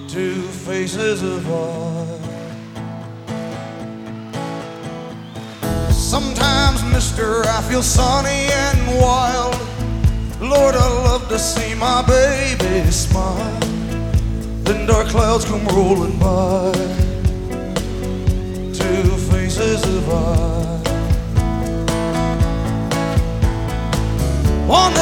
two faces of art. Sometimes, mister, I feel sunny and wild. Lord, I love to see my baby smile. Then dark clouds come rolling by, two faces of art. One